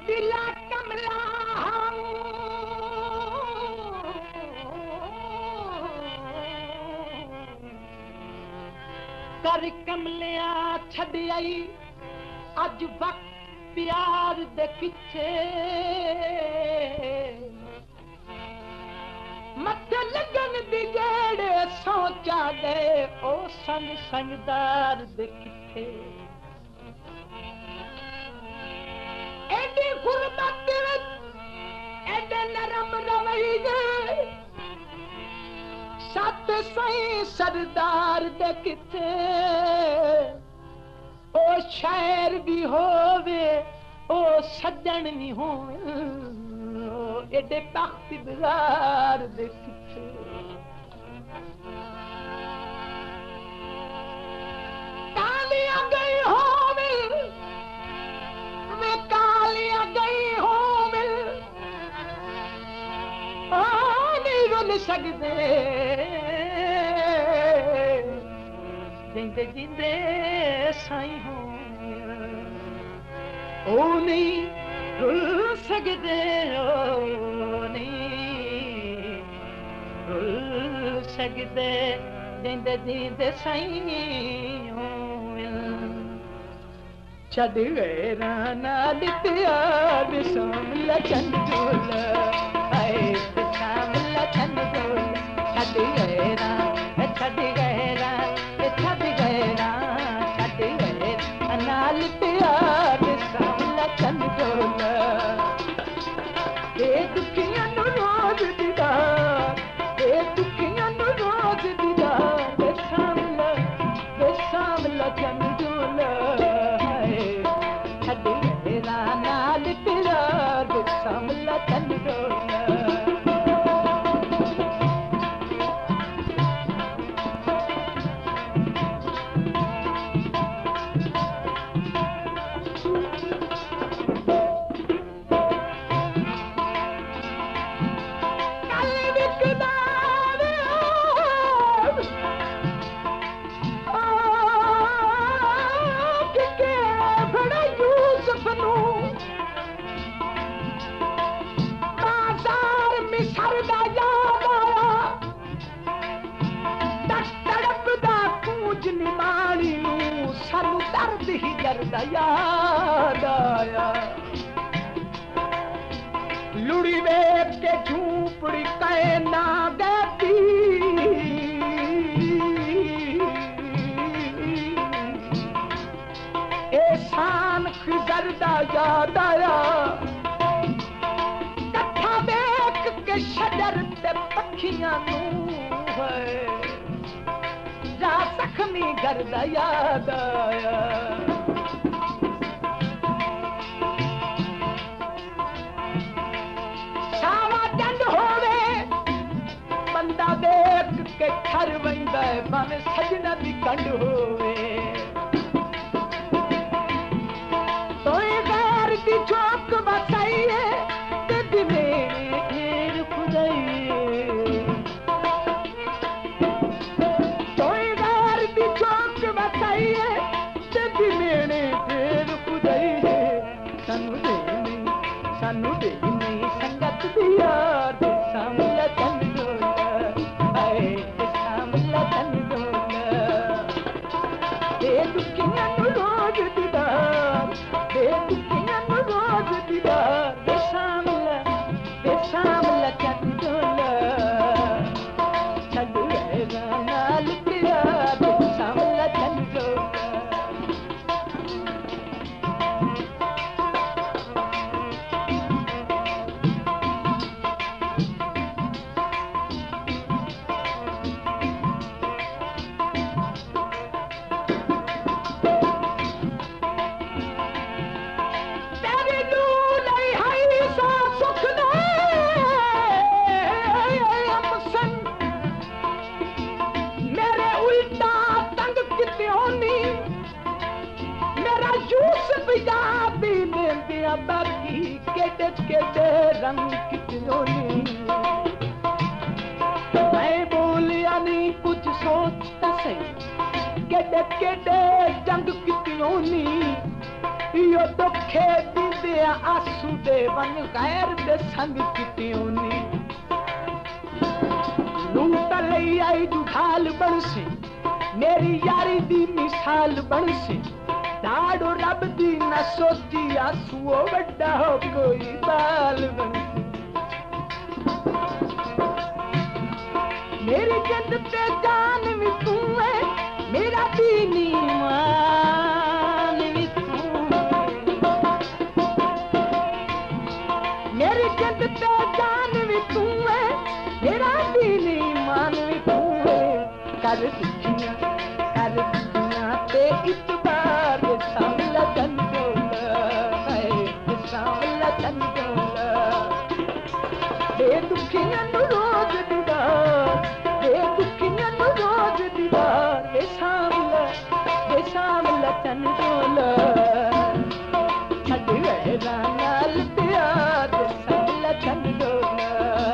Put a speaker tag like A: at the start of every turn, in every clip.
A: दिला कमला कर कमलिया छड़ आई अज वक्त प्यार दे पिछे मत लगन दी जेड़े सोचा गए ओ संग संगदार दे किथे एडी गुरबत एडे नरम रवैये सत सही सरदार दे किथे ओ शायर भी होवे ओ सज्जन नहीं होवे एडे तख्त बाजार दे किथे कालियां गई होवे वे कालियां गई होवे ओ नहीं रुल सकदे जिंदे जिंदे साई हो ओ नहीं रुल सकदे ओ नहीं रुल सकदे जिंदे जिंदे साई हो छड़ गए नाल प्यार सोमला चंदोल आए शामला चंदोल छड़ गए छड़ गए छड़ गए नाल प्यार सोमला चंदोल ए दुखियां नु रोज दीदार ए दुखियां नु रोज दीदार शामला चंदोल नाल प्यार शामला चंदोल याद आया लुड़ी वेख के झूपड़ी कहे ना देती एहसान खिजरदा याद आया कट्ठा देख के शजर ते पखियां नू जा जख्मी करदा याद आया देख के ठर वंदा भावे सजना दी कंड होवे तोए गैर दी चौक बसाइए ते दिले ढेर खुदाई तोए गैर दी चौक बसाइए ते दिले ढेर खुदाई सानू दे नहीं संगत दी यार सामला चंद रंग मैं बोलिया नहीं कुछ सोचता सही केडे केडे जंग कितनी यो दुखे दी दे आंसू दे वन गैर दे संग कितियों ने लूट लई आई जुठाल बनसी मेरी यारी दी मिसाल बनसी दाड़ो रब दी न सोची आंसू वड्डा हो कोई बाल बनसी मेरी जिंद ते जान भी तू है मेरा दीन ईमान भी तू मेरी जिंद ते जान भी तू है मेरा दीन ईमान भी तू है कर दुनिया ते इतबार सामला चंदोला है सामला चंदोला दे दुखियां नु रोज दीदार दे दुखियां नु रोज दीदार दे सामला चंदोला छड़ गहरा नाल प्यार दे सामला चंदोला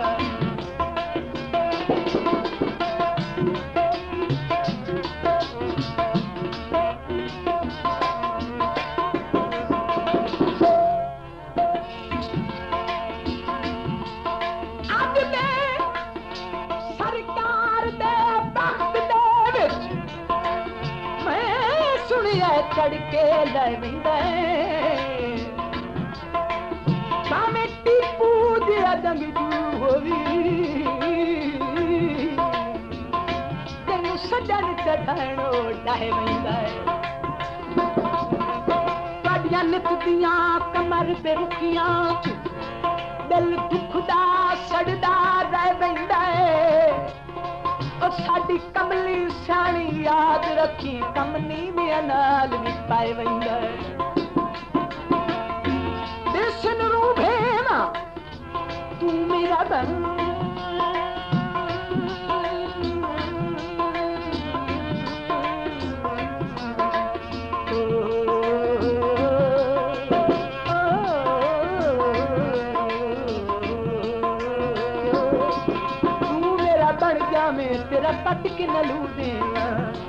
A: चढ़ के लविंदा भावे टीपू दिया जंगजू होवी तेनू सजन चढ़ाणो डाहे वेंदा काडियां नित दियां कमर ते रुखियां दिल दुखदा सड़दा रह वेंदा साडी कमली सियाणी याद रखी कमनी में नाल भी पाए वेंदा देसन रू भेना तू मेरा बन तेरा पट के न लू देना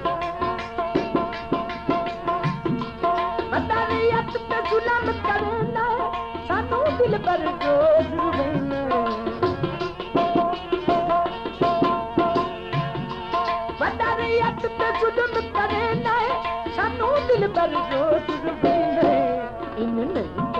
A: पता नहीं अब पे जुल्म करना सानू दिल पर जोर देना पता नहीं अब पे जुल्म करना सानू दिल पर जोर देना इन नहीं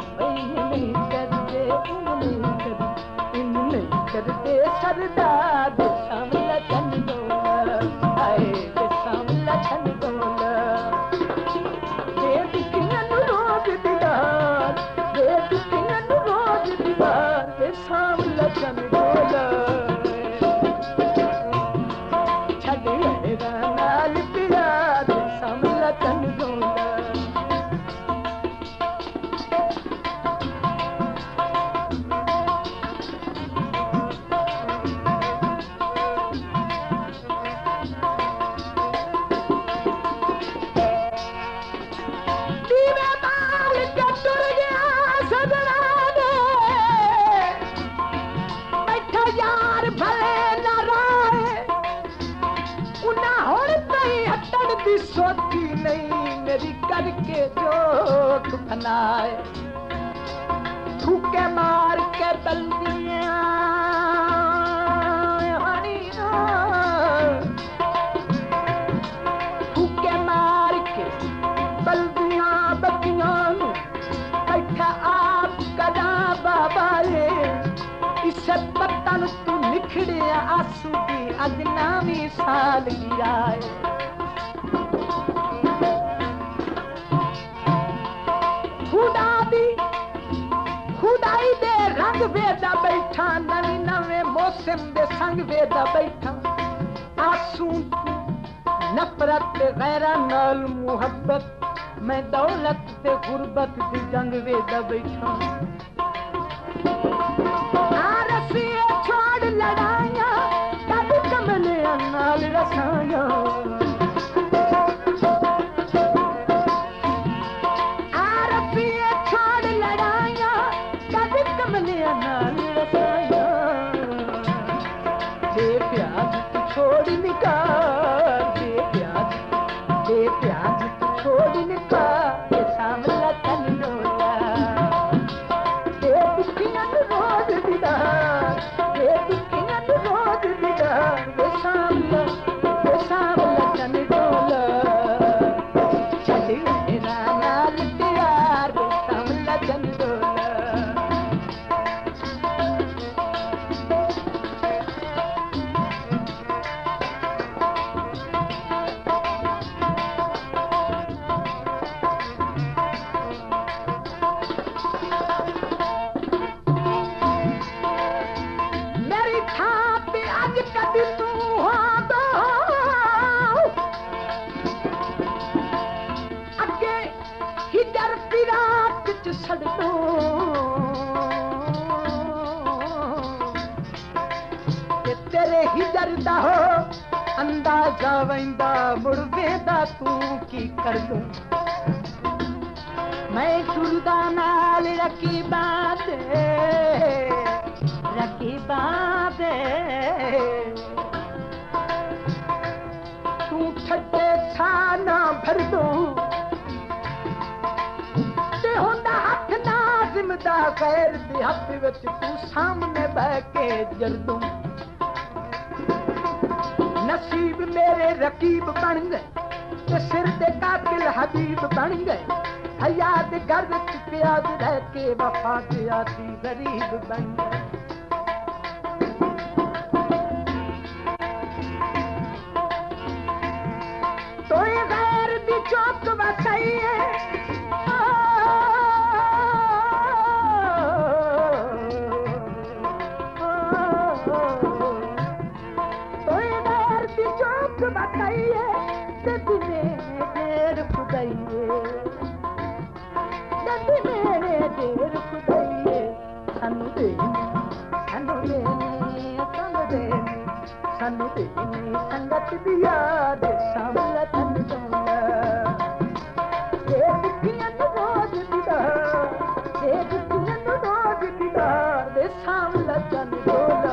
A: करते इन नहीं करते सरदार सामला चंदोला आए सामला चंदोला दे दुखियां नु रोज दीदार दे दुखियां नु रोज दीदार सामला चंदोला छड़ गहरा नाल प्यार सामला चंदोला सोची नहीं मेरी करके जोक फनाए थूके मार के बल्दियां थूके मार के बल्दियां बत्तियां बैठा आप कदा बाबा रे इसे पत्तन तू निखड़े आंसू की अजनावी साल गिराए खुदाई दे रंग वेदा बैठा नवी नवे मौसम दे संग वेदा बैठा आंसू नफरत गैरा नाल मुहब्बत मैं दौलत ते गुरबत दी जंग वेदा बैठा रसिए छोड़ लड़ाइया कब कमले नाल रसाया छोड़ निकाल दे प्याज छोड़ निकाल सामला चंदोला विच सड़ दो तेरे ही डरदा हो अंदाजा वंदा मुड़ वेंदा तू की कर दूं मैं टुरदा नाल रकीबां दे तू ठटे छा ना भर दूं ते होंदा हथ नाज़िम दा गैर दे हथ विच तू सामने बह के जर दूं नसीब मेरे रकीब बन गए ते सिर दे कातिल हबीब बन गए हया दे घर विच प्याज रह के वफा दे आदी गरीब बन गए तोए गैर दी चौक वसाई है बताइए दिने देर खुदाइए मेरे देर खुदाइए सानू देने संगत दिया दे सामला तन डोला दे दुखियां रोज दीदार दे सामला तन डोला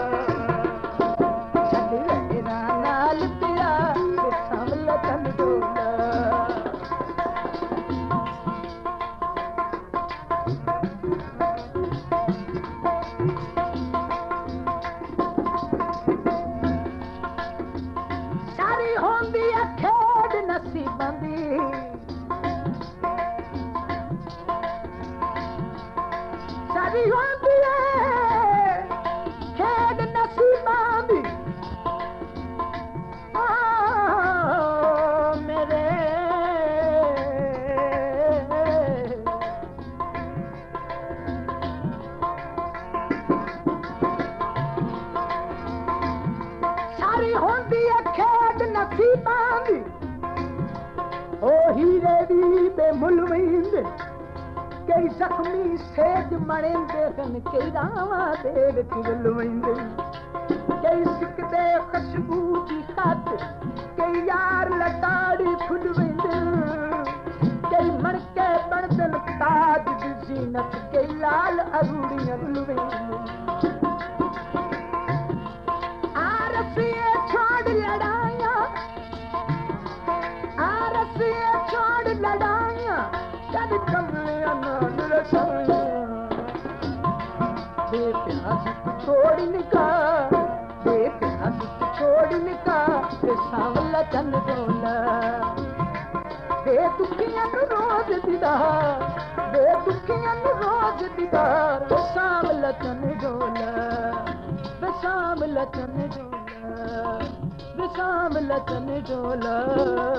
A: कई जख्मी सेज मणेंदे हन कई रावा दे विच लुवेंदे कई सिकदे खुशबू दी खातिर कई यार लताड़ी फुलवेंदे कई मणके बनदन ताज दी जीनत कई लाल अरूड़ियां लुवेंदे आरसिए छोड़ लड़ाइयां कद कमले अनान रसाया बेप्यास छोड़ निकाह ते सांवला चन डोला बेदुखियां रोज दीदार सांवला चन डोला